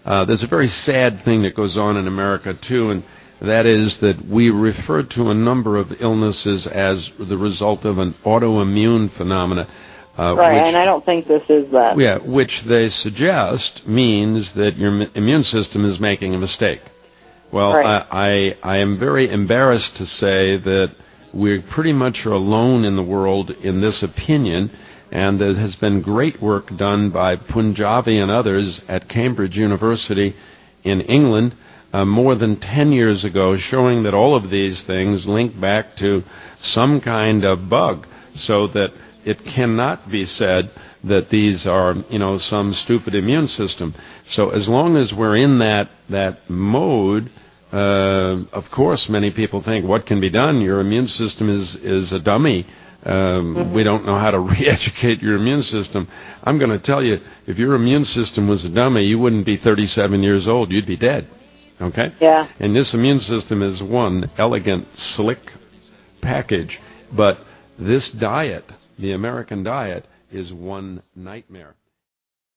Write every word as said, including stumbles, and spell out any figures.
Uh, there's a very sad thing that goes on in America, too, and that is that we refer to a number of illnesses as the result of an autoimmune phenomena. Uh, right, which, and I don't think this is that. Yeah, which they suggest means that your immune system is making a mistake. Well, right. I, I, I am very embarrassed to say that we pretty much are alone in the world in this opinion, and there has been great work done by Punjabi and others at Cambridge University in England uh, more than ten years ago, showing that all of these things link back to some kind of bug, so that it cannot be said that these are, you know, some stupid immune system. So as long as we're in that that mode, uh, of course, many people think, what can be done? Your immune system is, is a dummy. Um, mm-hmm. We don't know how to re-educate your immune system. I'm going to tell you, if your immune system was a dummy, you wouldn't be thirty-seven years old. You'd be dead. Okay? Yeah. And this immune system is one elegant, slick package. But this diet, the American diet, is one nightmare.